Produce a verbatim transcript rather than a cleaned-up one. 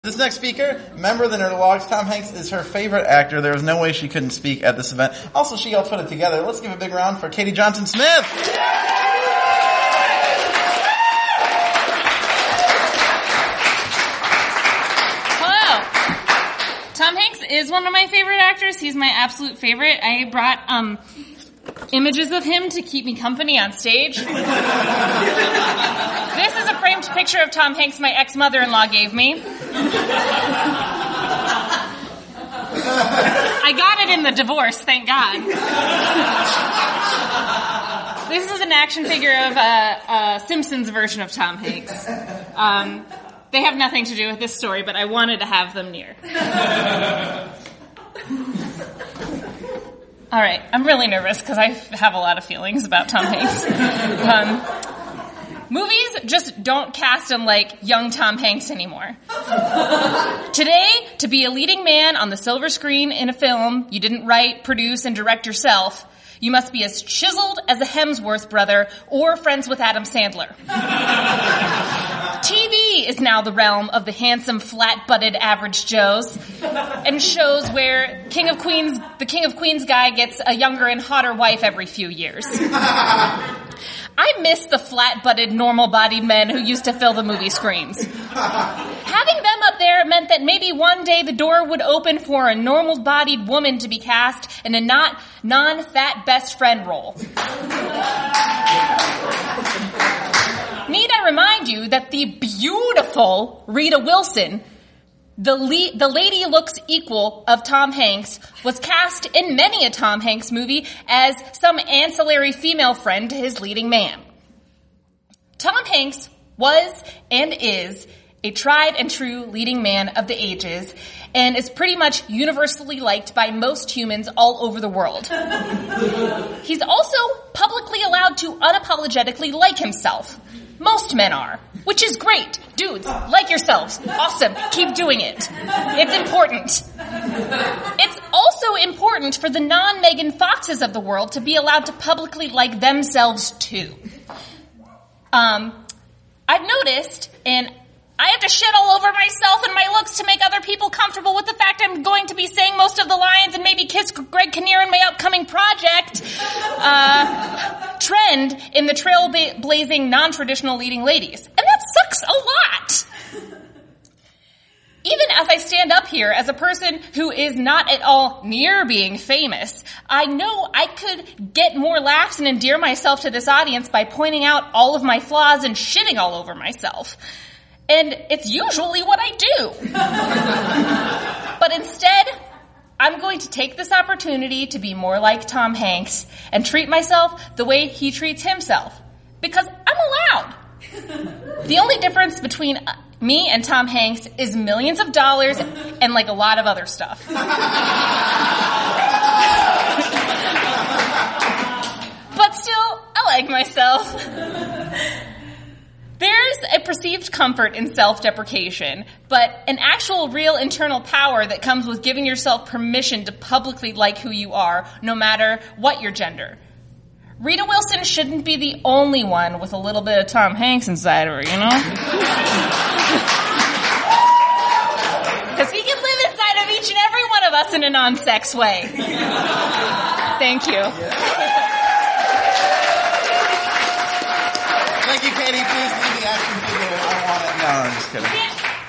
This next speaker, member of the Nerdologues, Tom Hanks is her favorite actor. There was no way she couldn't speak at this event. Also, she helped put it together. Let's give a big round for Katie Johnson Smith. Hello. Tom Hanks is one of my favorite actors. He's my absolute favorite. I brought um, images of him to keep me company on stage. This is a framed picture of Tom Hanks my ex-mother-in-law gave me. I got it in the divorce, thank God. This is an action figure of a, a Simpsons version of Tom Hanks. Um, they have nothing to do with this story, but I wanted to have them near. All right, I'm really nervous because I have a lot of feelings about Tom Hanks. Um, movies just don't cast him like young Tom Hanks anymore. Today, to be a leading man on the silver screen in a film you didn't write, produce, and direct yourself, you must be as chiseled as a Hemsworth brother or friends with Adam Sandler. T V is now the realm of the handsome, flat-butted average Joes, and shows where King of Queens, the King of Queens guy gets a younger and hotter wife every few years. I miss the flat-butted, normal-bodied men who used to fill the movie screens. Having them up there meant that maybe one day the door would open for a normal-bodied woman to be cast in a not non-fat best friend role. Need I remind you that the beautiful Rita Wilson, the le- the lady looks equal of Tom Hanks, was cast in many a Tom Hanks movie as some ancillary female friend to his leading man. Tom Hanks was and is a tried and true leading man of the ages and is pretty much universally liked by most humans all over the world. He's also publicly allowed to unapologetically like himself. Most men are, which is great. Dudes, like yourselves. Awesome. Keep doing it. It's important. It's also important for the non-Megan Foxes of the world to be allowed to publicly like themselves too. Um, I've noticed, and I have to shit all over myself and my looks to make other people comfortable with the fact I'm going to be saying most of the lines and maybe kiss Greg Kinnear in my upcoming project. Uh, trend in the trailblazing non-traditional leading ladies. And that sucks a lot. Even as I stand up here as a person who is not at all near being famous, I know I could get more laughs and endear myself to this audience by pointing out all of my flaws and shitting all over myself. And it's usually what I do. But instead, I'm going to take this opportunity to be more like Tom Hanks and treat myself the way he treats himself. Because I'm allowed. The only difference between me and Tom Hanks is millions of dollars and like a lot of other stuff. But still, I like myself. There's a perceived comfort in self-deprecation, but an actual real internal power that comes with giving yourself permission to publicly like who you are, no matter what your gender. Rita Wilson shouldn't be the only one with a little bit of Tom Hanks inside of her, you know? Because he can live inside of each and every one of us in a non-sex way. Thank you. Thank you, Katie. Please leave the action figure. I want it. No, I'm just kidding.